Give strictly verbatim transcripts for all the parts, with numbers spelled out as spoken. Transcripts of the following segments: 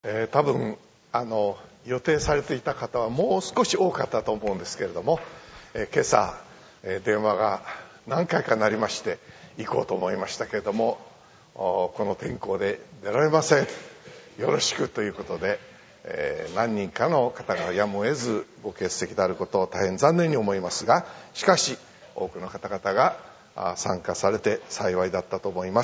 えー、多分あの予定されていた方はもう少し多かったと思うんですけれども、えー、今朝、えー、電話が何回か鳴りまして行こうと思いましたけれども、この天候で出られません、よろしくということで、えー、何人かの方がやむを得ずご欠席であることを大変残念に思いますが、しかし多くの方々が参加されて幸いだったと思います。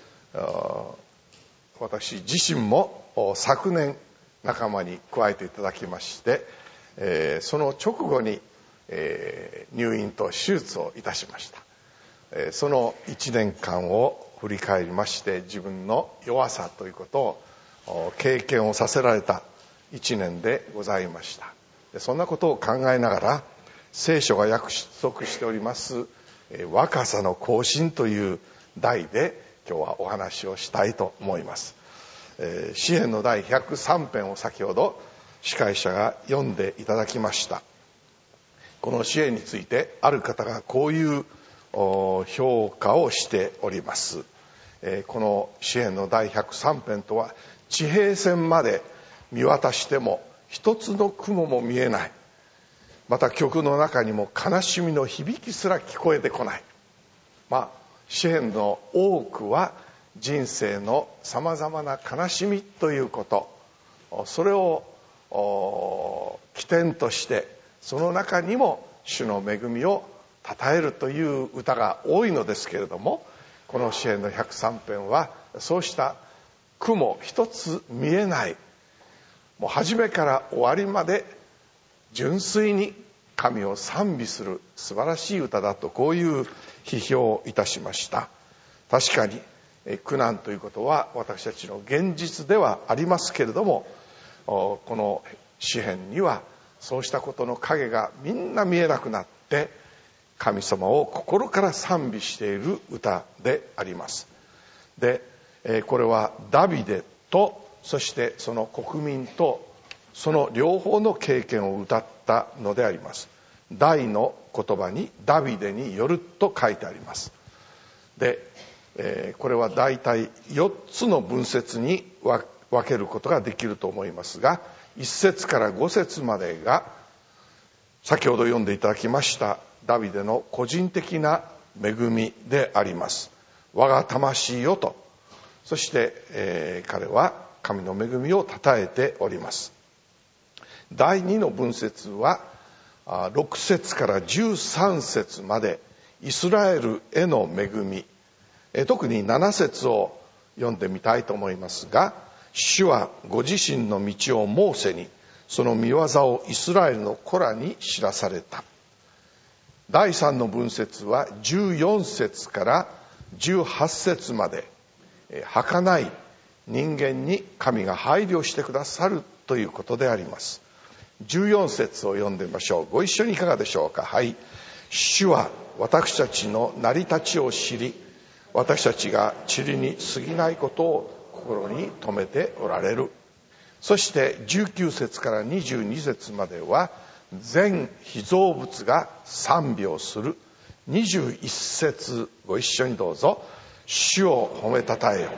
私自身も昨年仲間に加えていただきまして、えー、その直後に、えー、入院と手術をいたしました。えー、そのいちねんかんを振り返りまして、自分の弱さということを経験をさせられたいちねんでございました。でそんなことを考えながら、聖書が約束しております、えー、若さの更新という題で今日はお話をしたいと思います。えー、詩編の第ひゃくさん編を先ほど司会者が読んでいただきました。この詩編についてある方がこういう評価をしております。えー、この詩編の第ひゃくさん編とは、地平線まで見渡しても一つの雲も見えない、また曲の中にも悲しみの響きすら聞こえてこない。まあ詩編の多くは人生のさまざまな悲しみということ、それを起点として、その中にも主の恵みを称えるという歌が多いのですけれども、この詩編のひゃくさん編はそうした雲一つ見えない、もう初めから終わりまで純粋に神を賛美する素晴らしい歌だと、こういう批評をいたしました。確かに苦難ということは私たちの現実ではありますけれども、この詩編にはそうしたことの影がみんな見えなくなって、神様を心から賛美している歌であります。で、これはダビデと、そしてその国民と、その両方の経験を歌ったのであります。大の言葉にダビデによると書いてあります。で、えー、これはだいたいよっつの文節に分けることができると思いますが、いっ節からご節までが先ほど読んでいただきましたダビデの個人的な恵みであります。我が魂よと、そして、えー、彼は神の恵みを称えております。だいにの文節はろく節からじゅうさん節までイスラエルへの恵み、特になな節を読んでみたいと思いますが、主はご自身の道をモーセに、その御業をイスラエルの子らに知らされた。だいさんの文節はじゅうよん節からじゅうはち節まで、儚い人間に神が配慮してくださるということであります。じゅうよん節を読んでみましょう。ご一緒にいかがでしょうか。はい。主は私たちの成り立ちを知り、私たちが塵に過ぎないことを心に留めておられる。そしてじゅうきゅう節からにじゅうに節までは、全被造物が賛美をする。にじゅういち節、ご一緒にどうぞ。主を褒めたたえよ。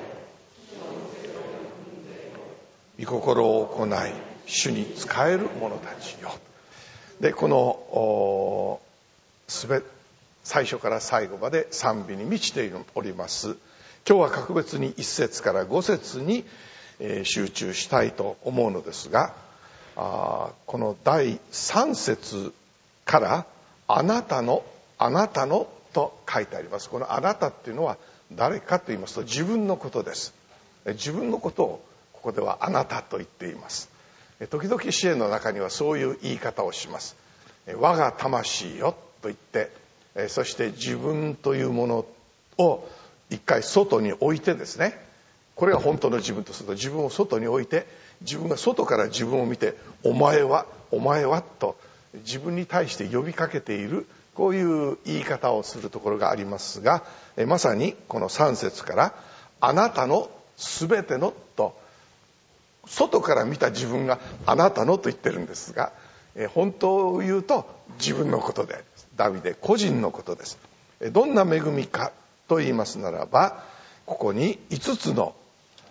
御心を行い、主に仕える者たちよ。で、このすべ最初から最後まで賛美に満ちております。今日は格別にいち節からご節に集中したいと思うのですが、あこのだいさん節からあなたのあなたのと書いてあります。このあなたっていうのは誰かと言いますと、自分のことです。自分のことをここではあなたと言っています。時々詩篇の中にはそういう言い方をします。我が魂よと言って、そして自分というものを一回外に置いてですね、これが本当の自分とすると、自分を外に置いて、自分が外から自分を見て、お前はお前はと自分に対して呼びかけている、こういう言い方をするところがありますが、まさにこのさん節からあなたのすべてのと、外から見た自分があなたのと言ってるんですが、本当を言うと自分のことであります。ダビデ個人のことです。どんな恵みかと言いますならば、ここにいつつの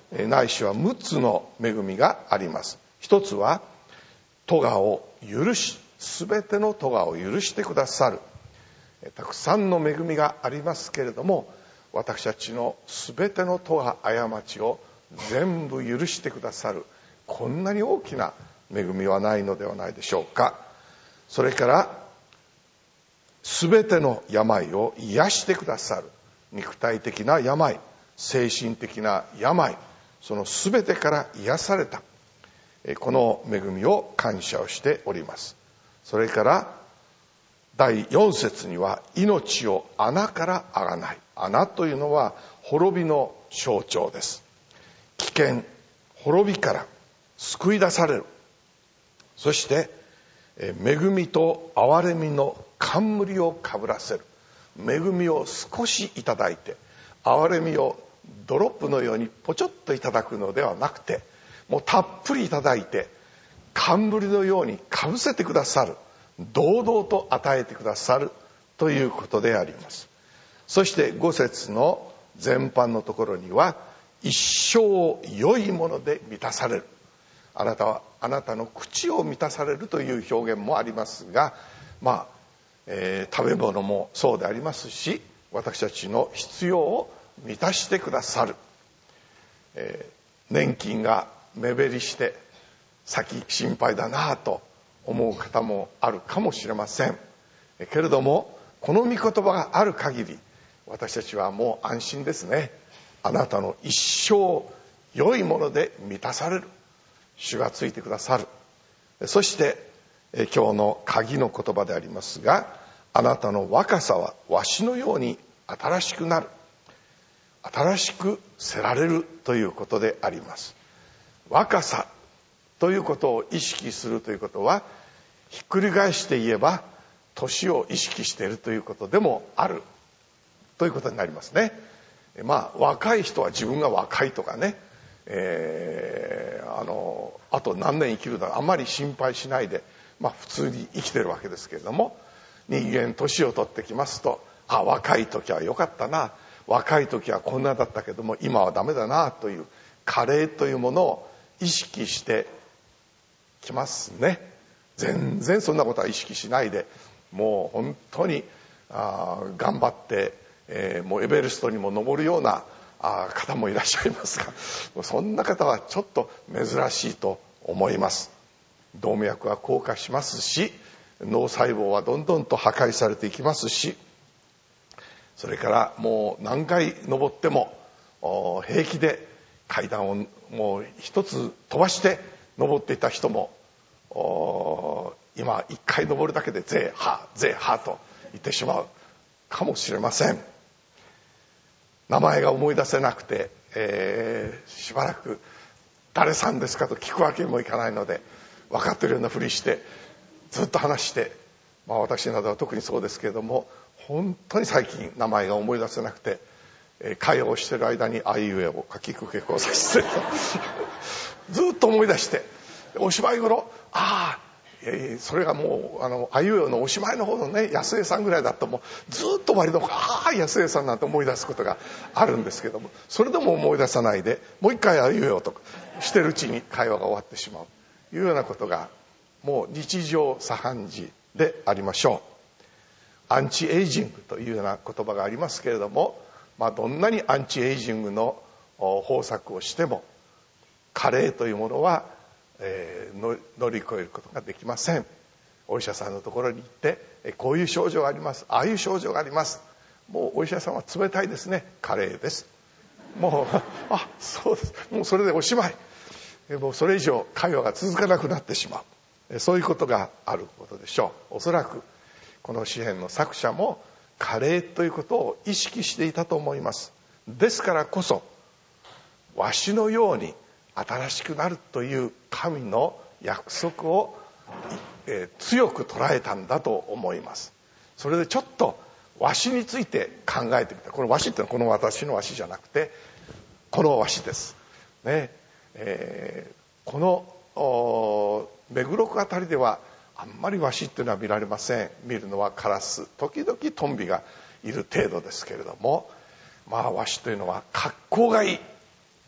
ないしはむっつの恵みがあります。一つは咎を許し、すべての咎を許してくださる。たくさんの恵みがありますけれども、私たちのすべての咎、過ちを全部許してくださる、こんなに大きな恵みはないのではないでしょうか。それからすべての病を癒してくださる。肉体的な病、精神的な病、そのすべてから癒された、この恵みを感謝をしております。それからだいよん節には、命を穴からあがない。穴というのは滅びの象徴です。危険、滅びから救い出される。そして恵みと憐れみの冠をかぶらせる。恵みを少しいただいて、憐れみをドロップのようにポチョッといただくのではなくて、もうたっぷりいただいて、冠のようにかぶせてくださる。堂々と与えてくださるということであります。そしてご節の前半のところには、一生良いもので満たされる。あなたはあなたの口を満たされるという表現もありますが、まあ、えー、食べ物もそうでありますし、私たちの必要を満たしてくださる。えー、年金が目減りして先心配だなぁと思う方もあるかもしれませんけれども、この御言葉がある限り私たちはもう安心ですね。あなたの一生良いもので満たされる。主がついてくださる。そして今日の鍵の言葉でありますが、あなたの若さはわしのように新しくなる。新しくせられるということであります。若さということを意識するということは、ひっくり返して言えば年を意識しているということでもあるということになりますね。まあ若い人は自分が若いとかね、えー、あのあと何年生きるだろう、あんまり心配しないで、まあ普通に生きてるわけですけれども、人間年を取ってきますと、あ、若い時は良かったな、若い時はこんなだったけども今はダメだなという加齢というものを意識してきますね。全然そんなことは意識しないで、もう本当にあ頑張って、えー、もうエベレストにも登るようなあ方もいらっしゃいますが、そんな方はちょっと珍しいと思います。動脈は硬化しますし、脳細胞はどんどんと破壊されていきますし、それからもう何回登っても平気で階段をもう一つ飛ばして登っていた人も今一回登るだけでゼーハーゼーハーと言ってしまうかもしれません。名前が思い出せなくて、えー、しばらく誰さんですかと聞くわけにもいかないので、分かってるようなふりしてずっと話して、まあ私などは特にそうですけれども、本当に最近名前が思い出せなくて、えー、会話をしている間にあいうえを書きくけこさせてずっと思い出して、おしまい頃、ああ、えー、それがもうあのあいうえおのおしまいの方のね、安江さんぐらいだともうずっと割とああ安江さんなんて思い出すことがあるんですけども、それでも思い出さないでもう一回あいうえおとしてるうちに会話が終わってしまうというようなことがもう日常茶飯事でありましょう。アンチエイジングというような言葉がありますけれども、まあ、どんなにアンチエイジングの方策をしても加齢というものは、えー、乗り越えることができません。お医者さんのところに行ってこういう症状があります、ああいう症状があります、もうお医者さんは冷たいですね、加齢です、もうあそうです、もうそれでおしまい、もうそれ以上会話が続かなくなってしまう、そういうことがあることでしょう。おそらくこの詩編の作者も加齢ということを意識していたと思います。ですからこそわしのように新しくなるという神の約束を、えー、強く捉えたんだと思います。それでちょっとわしについて考えてみた。このわしってのはこの私のわしじゃなくてこのわしですね。えー、この目黒区あたりではあんまりワシっていうのは見られません。見るのはカラス、時々トンビがいる程度ですけれども、まあワシというのは格好がいい、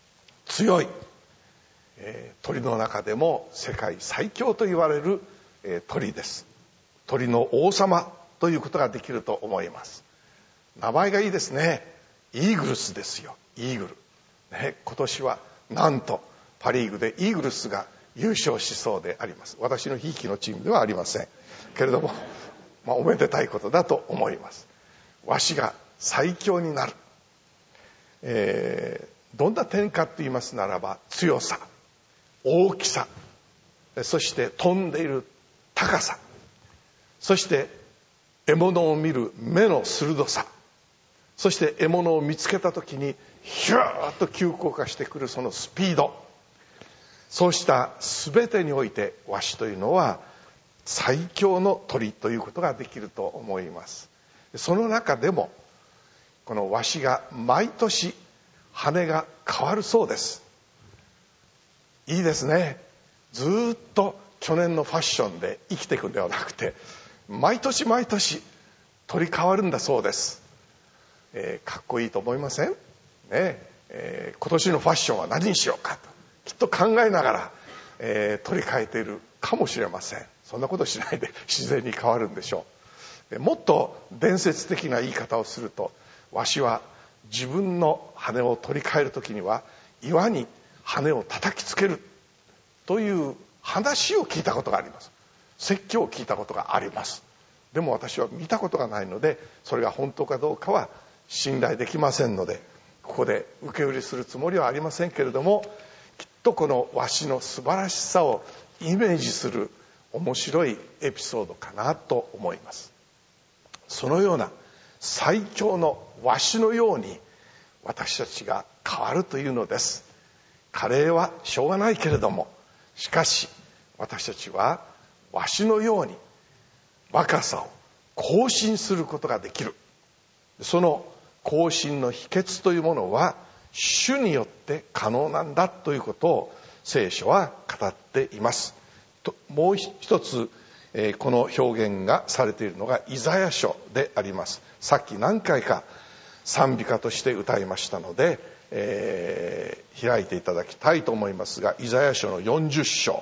強い、えー、鳥の中でも世界最強と言われる、えー、鳥です。鳥の王様ということができると思います。名前がいいですね。イーグルスですよ。イーグル、ね、今年はなんとパリーグでイーグルスが優勝しそうであります。私のひいきのチームではありませんけれども、まあ、おめでたいことだと思います。わしが最強になる、えー、どんな点かと言いますならば、強さ、大きさ、そして飛んでいる高さ、そして獲物を見る目の鋭さ、そして獲物を見つけた時にヒューッと急降下してくるそのスピード、そうした全てにおいてワシというのは最強の鳥ということができると思います。その中でもこのワシが毎年羽が変わるそうです。いいですね。ずっと去年のファッションで生きていくんではなくて、毎年毎年鳥変わるんだそうです。えー、かっこいいと思いません？ねえー、今年のファッションは何にしようかときっと考えながら、えー、取り替えているかもしれません。そんなことしないで自然に変わるんでしょう。もっと伝説的な言い方をすると、わしは自分の羽を取り替える時には岩に羽を叩きつけるという話を聞いたことがあります。説教を聞いたことがあります。でも私は見たことがないので、それが本当かどうかは信頼できませんので、ここで受け売りするつもりはありませんけれども、きっとこのわしの素晴らしさをイメージする面白いエピソードかなと思います。そのような最強のわしのように私たちが変わるというのです。加齢はしょうがないけれども、しかし私たちはわしのように若さを更新することができる。その更新の秘訣というものは主によって可能なんだということを聖書は語っています。ともう一つ、えー、この表現がされているのがイザヤ書であります。さっき何回か賛美歌として歌いましたので、えー、開いていただきたいと思いますが、イザヤ書のよんじゅっ章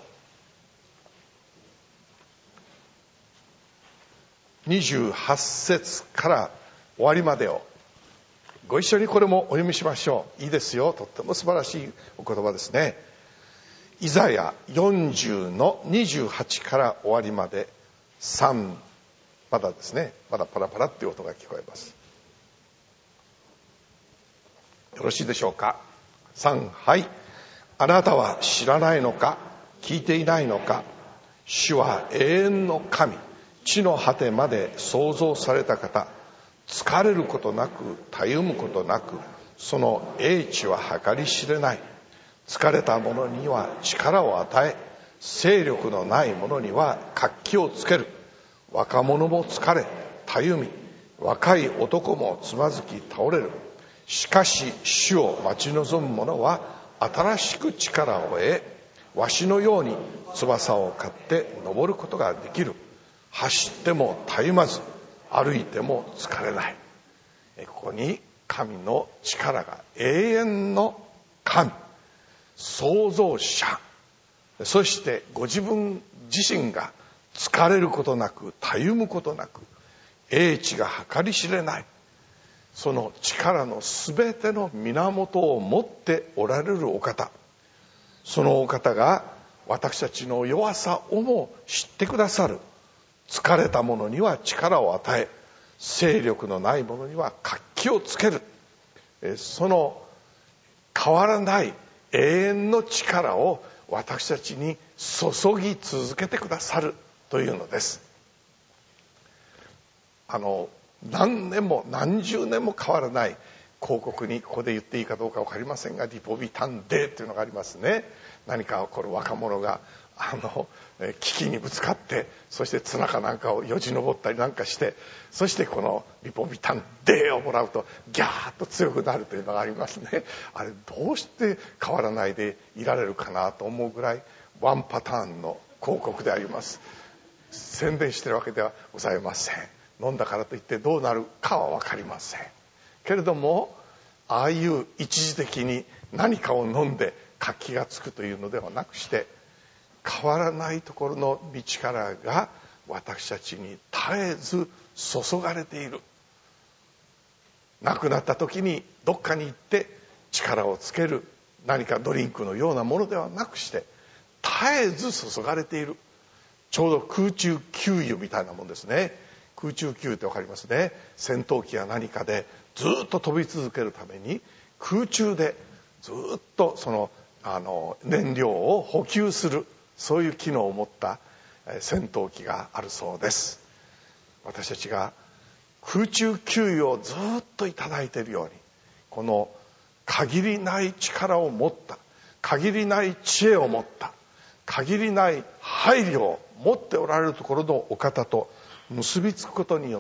にじゅうはち節から終わりまでをご一緒にこれもお読みしましょう。いいですよ。とっても素晴らしいお言葉ですね。イザヤよんじゅうのにじゅうはちから終わりまでさん、まだですね、まだパラパラっていう音が聞こえます。よろしいでしょうか。さん、はい。あなたは知らないのか、聞いていないのか。主は永遠の神、地の果てまで創造された方。疲れることなく、たゆむことなく、その英知は計り知れない。疲れた者には力を与え、勢力のない者には活気をつける。若者も疲れ、たゆみ、若い男もつまずき倒れる。しかし主を待ち望む者は新しく力を得、わしのように翼を刈って登ることができる。走ってもたゆまず、歩いても疲れない。ここに神の力が、永遠の神、創造者、そしてご自分自身が疲れることなく、たゆむことなく、英知が計り知れない、その力のすべての源を持っておられるお方、そのお方が私たちの弱さをも知ってくださる。疲れた者には力を与え、勢力のない者には活気をつける。その変わらない永遠の力を私たちに注ぎ続けてくださるというのです。あの何年も何十年も変わらない広告に、ここで言っていいかどうか分かりませんが、リポビタンデーというのがありますね。何か起こる若者があの危機にぶつかって、そして綱かなんかをよじ登ったりなんかして、そしてこのリポビタンデーをもらうとギャーッと強くなるというのがありますね。あれどうして変わらないでいられるかなと思うぐらいワンパターンの広告であります。宣伝してるわけではございません。飲んだからといってどうなるかは分かりませんけれども、ああいう一時的に何かを飲んで活気がつくというのではなくして、変わらないところの道からが私たちに絶えず注がれている。亡くなった時にどっかに行って力をつける何かドリンクのようなものではなくして、絶えず注がれている。ちょうど空中給油みたいなもんですね。空中給油ってわかりますね。戦闘機や何かでずっと飛び続けるために空中でずっとそのあの燃料を補給する、そういう機能を持った戦闘機があるそうです。私たちが空中給油をずっといただいているように、この限りない力を持った、限りない知恵を持った、限りない配慮を持っておられるところのお方と結びつくことによって、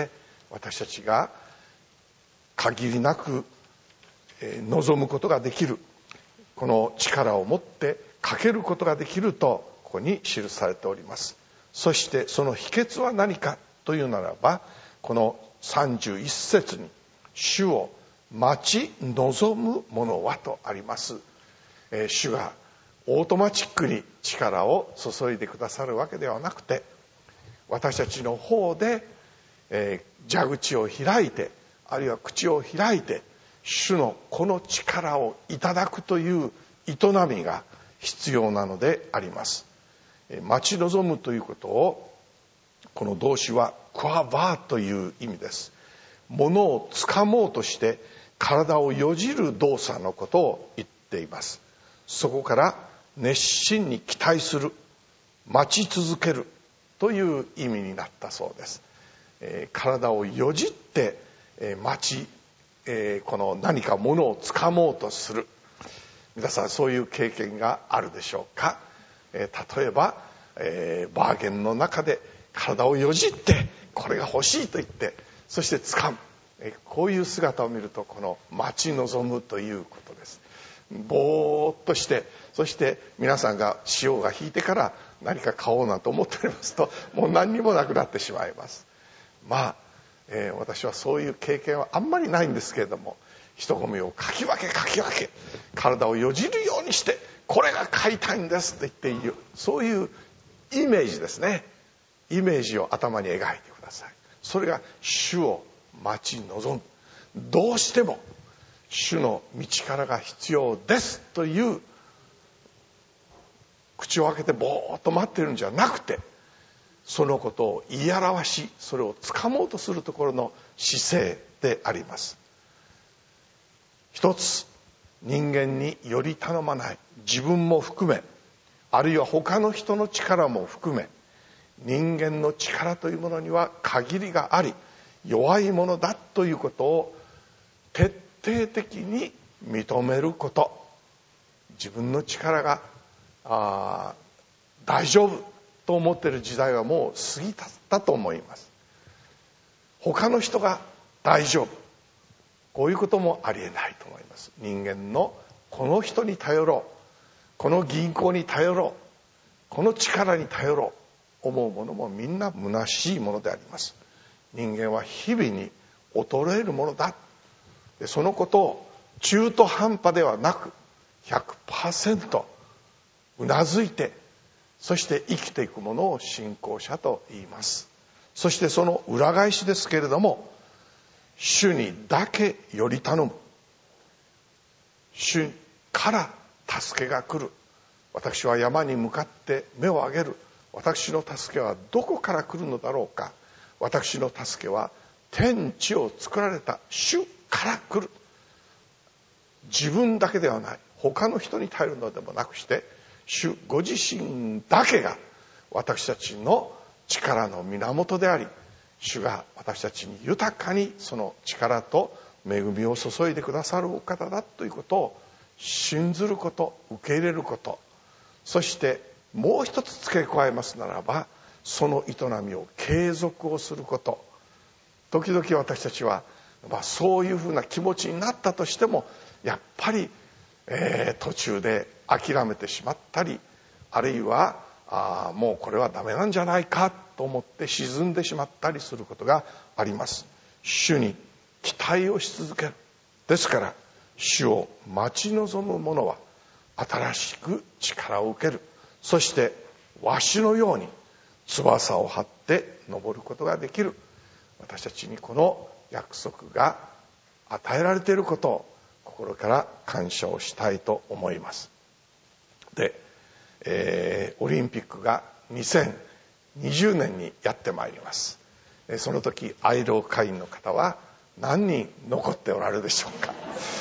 私たちが限りなく望むことができる、この力を持ってかけることができるとここに記されております。そしてその秘訣は何かというならば、このさんじゅういっ節に主を待ち望む者はとあります。えー、主がオートマチックに力を注いでくださるわけではなくて、私たちの方で、えー、蛇口を開いて、あるいは口を開いて、主のこの力をいただくという営みが必要なのであります。えー、待ち望むということを、この動詞はクワバーという意味です。物をつかもうとして体をよじる動作のことを言っています。そこから熱心に期待する、待ち続けるという意味になったそうです。えー、体をよじって、えー、待ち、えー、この何か物をつかもうとする。皆さんそういう経験があるでしょうか。えー、例えば、えー、バーゲンの中で体をよじってこれが欲しいと言って、そして掴む、えこういう姿を見ると、この待ち望むということです。ぼーっとして、そして皆さんが潮が引いてから何か買おうなんて思っておりますと、もう何にもなくなってしまいます。まあ、えー、私はそういう経験はあんまりないんですけれども、人混みをかき分けかき分け体をよじるようにして、これが買いたいんですって言っている、そういうイメージですね。イメージを頭に描いてください。それが主を待ち望む。どうしても主の道からが必要ですという、口を開けてぼーっと待っているんじゃなくて、そのことを言い表し、それをつかもうとするところの姿勢であります。一つ、人間により頼まない、自分も含め、あるいは他の人の力も含め、人間の力というものには限りがあり、弱いものだということを徹底的に認めること。自分の力があ大丈夫と思っている時代はもう過ぎたったと思います。他の人が大丈夫、こういうこともありえないと思います。人間のこの人に頼ろう、この銀行に頼ろう、この力に頼ろう思うものもみんな虚しいものであります。人間は日々に衰えるものだ。でそのことを中途半端ではなく ひゃくパーセント うなずいて、そして生きていくものを信仰者と言います。そしてその裏返しですけれども、主にだけより頼む。主から助けが来る。私は山に向かって目を上げる。私の助けはどこから来るのだろうか。私の助けは天地を作られた主から来る。自分だけではない、他の人に頼るのでもなくして、主ご自身だけが私たちの力の源であり、主が私たちに豊かにその力と恵みを注いでくださるお方だということを信ずること、受け入れること、そしてもう一つ付け加えますならば、その営みを継続をすること。時々私たちは、まあ、そういうふうな気持ちになったとしても、やっぱり、えー、途中で諦めてしまったり、あるいはあもうこれはダメなんじゃないかと思って沈んでしまったりすることがあります。主に期待をし続ける。ですから主を待ち望む者は新しく力を受ける。そしてわしのように翼を張って登ることができる。私たちにこの約束が与えられていることを心から感謝をしたいと思います。で、えー、オリンピックがにせんにじゅうねんにやってまいります。その時アイロー会員の方は何人残っておられるでしょうか。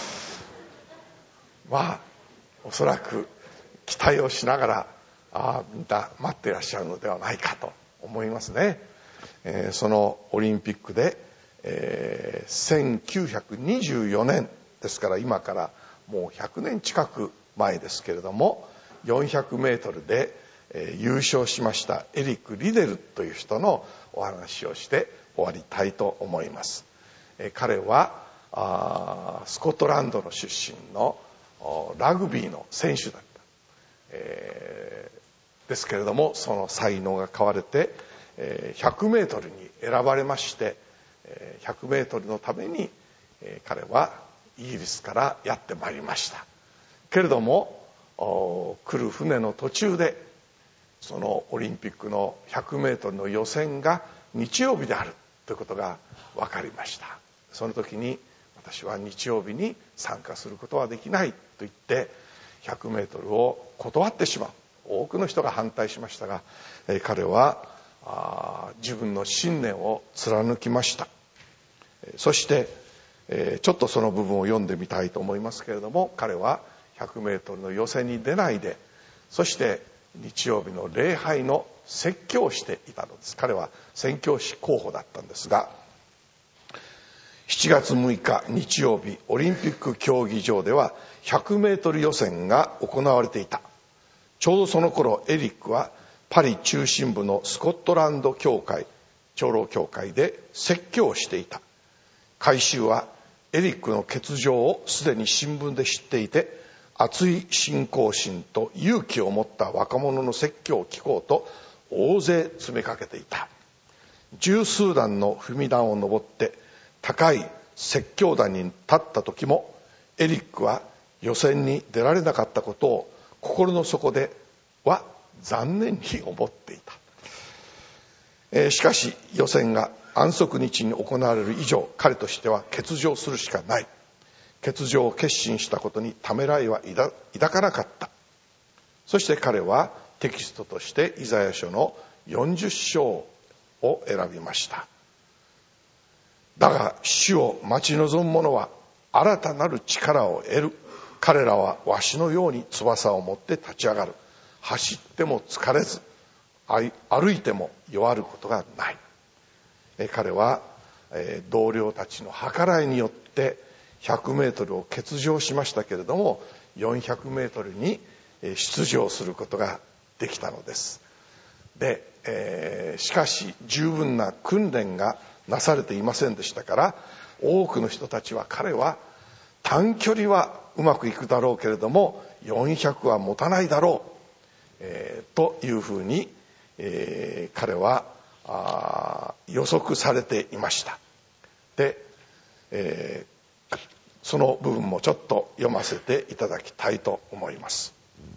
まあおそらく期待をしながらあみんな待っていらっしゃるのではないかと思いますね。えー、そのオリンピックで、えー、せんきゅうひゃくにじゅうよねんですから今からもうひゃくねん近く前ですけれども、よんひゃくメートルで、えー、優勝しましたエリック・リデルという人のお話をして終わりたいと思います。えー、彼はあスコットランドの出身のラグビーの選手だった、えー、ですけれども、その才能が買われて、えー、ひゃくメートルに選ばれまして、えー、ひゃくメートルのために、えー、彼はイギリスからやってまいりました。けれども来る船の途中でそのオリンピックのひゃくメートルの予選が日曜日であるということが分かりました。その時に私は日曜日に参加することはできないと言ってひゃくメートルを断ってしまう。多くの人が反対しましたが、えー、彼はあ自分の信念を貫きました。そして、えー、ちょっとその部分を読んでみたいと思いますけれども、彼はひゃくメートルの予選に出ないで、そして日曜日の礼拝の説教をしていたのです。彼は宣教師候補だったんですが、しちがつむいか日曜日、オリンピック競技場ではひゃくメートル予選が行われていた。ちょうどその頃エリックはパリ中心部のスコットランド教会、長老教会で説教をしていた。改宗はエリックの欠場をすでに新聞で知っていて、熱い信仰心と勇気を持った若者の説教を聞こうと大勢詰めかけていた。十数段の踏み段を登って高い説教壇に立った時も、エリックは予選に出られなかったことを心の底では残念に思っていた。えー、しかし予選が安息日に行われる以上、彼としては欠場するしかない。欠場を決心したことにためらいは抱かなかった。そして彼はテキストとしてイザヤ書のよんじゅっ章を選びました。だが主を待ち望む者は新たなる力を得る。彼らはわしのように翼を持って立ち上がる。走っても疲れず、歩いても弱ることがない。彼は同僚たちの計らいによってひゃくメートルを欠場しましたけれども、よんひゃくメートルに出場することができたのです。で、えー、しかし十分な訓練がなされていませんでしたから、多くの人たちは彼は短距離はうまくいくだろうけれどもよんひゃくは持たないだろう、えー、というふうに、えー、彼はあ予測されていました。で、えーその部分もちょっと読ませていただきたいと思います。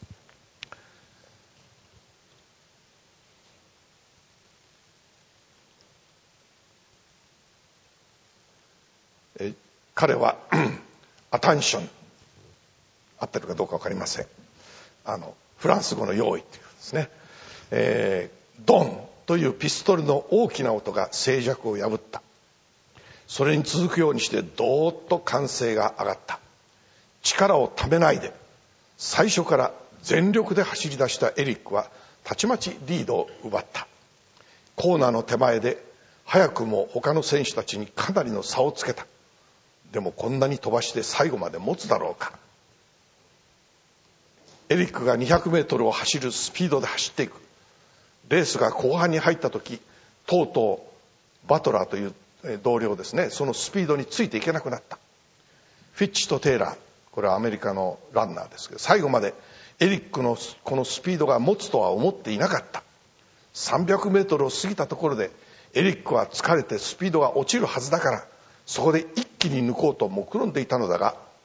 え彼はアタンション、合ってるかどうか分かりません。あのフランス語の用意というですね、えー、ドンというピストルの大きな音が静寂を破った。それに続くようにしてどーっと歓声が上がった。力をためないで最初から全力で走り出したエリックはたちまちリードを奪った。コーナーの手前で早くも他の選手たちにかなりの差をつけた。でもこんなに飛ばして最後まで持つだろうか。エリックがにひゃくメートルを走るスピードで走っていく。レースが後半に入った時、とうとうバトラーという同僚ですね、そのスピードについていけなくなった。フィッチとテイラー、これはアメリカのランナーですけど、最後までエリックのこのスピードが持つとは思っていなかった。さんびゃくメートルを過ぎたところでエリックは疲れてスピードが落ちるはずだから、そこで一気に抜こうと目論んでいたのだが、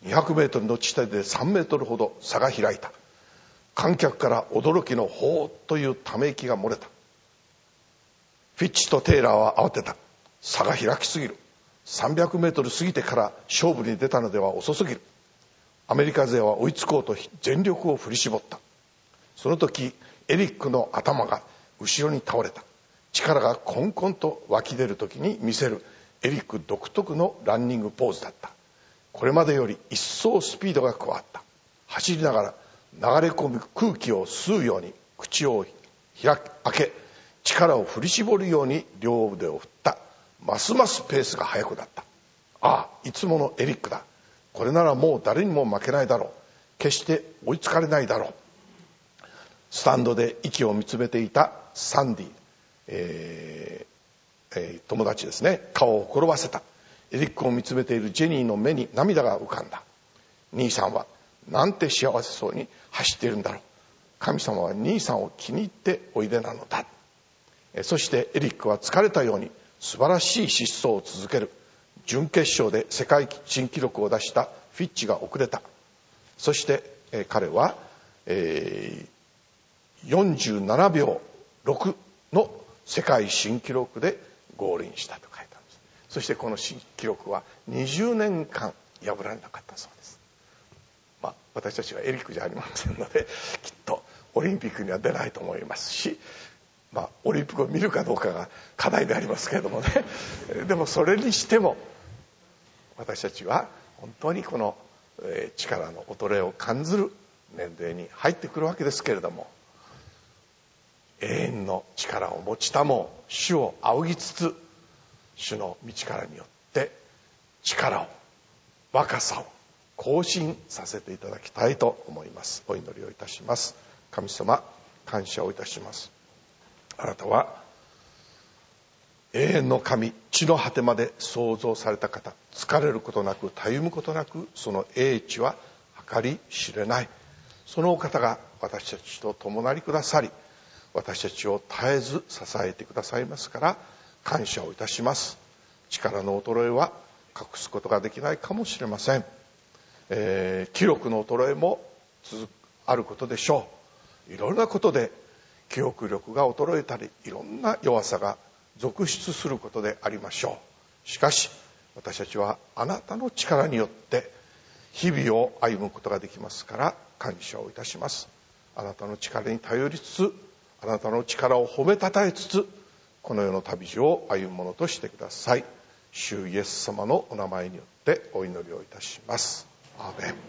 にひゃくメートルの地点でさんメートルほど差が開いた。観客から驚きのほーというため息が漏れた。フィッチとテイラーは慌てた。差が開きすぎる。さんびゃくメートル過ぎてから勝負に出たのでは遅すぎる。アメリカ勢は追いつこうと全力を振り絞った。その時エリックの頭が後ろに倒れた。力がコンコンと湧き出る時に見せるエリック独特のランニングポーズだった。これまでより一層スピードが加わった。走りながら流れ込む空気を吸うように口を開け、力を振り絞るように両腕を振った。ますますペースが速くなった。ああ、いつものエリックだ。これならもう誰にも負けないだろう。決して追いつかれないだろう。スタンドで息を見つめていたサンディ、えーえー、友達ですね、顔を転ばせた。エリックを見つめているジェニーの目に涙が浮かんだ。兄さんはなんて幸せそうに走っているんだろう。神様は兄さんを気に入っておいでなのだ。そしてエリックは疲れたように素晴らしい疾走を続ける。準決勝で世界新記録を出したフィッチが遅れた。そして、えー、彼は、えー、よんじゅうななびょうろくの世界新記録でゴールインしたと書いてあるんです。そしてこの新記録はにじゅうねんかん破られなかったそうです。まあ、私たちはエリックじゃありませんのできっとオリンピックには出ないと思いますし、まあ、オリンピックを見るかどうかが課題でありますけれどもね。でもそれにしても私たちは本当にこの力の衰えを感じる年齢に入ってくるわけですけれども、永遠の力を持ちたもう主を仰ぎつつ、主の道からによって力を、若さを更新させていただきたいと思います。お祈りをいたします。神様、感謝をいたします。あなたは永遠の神、地の果てまで創造された方、疲れることなくたゆむことなく、その英知は計り知れない。そのお方が私たちと共なりくださり、私たちを絶えず支えてくださいますから感謝をいたします。力の衰えは隠すことができないかもしれません。えー、記憶の衰えも続あることでしょう。いろいろなことで記憶力が衰えたり、いろんな弱さが続出することでありましょう。しかし私たちはあなたの力によって日々を歩むことができますから感謝をいたします。あなたの力に頼りつつ、あなたの力を褒めたたえつつ、この世の旅路を歩むものとしてください。主イエス様のお名前によってお祈りをいたします。アーメン。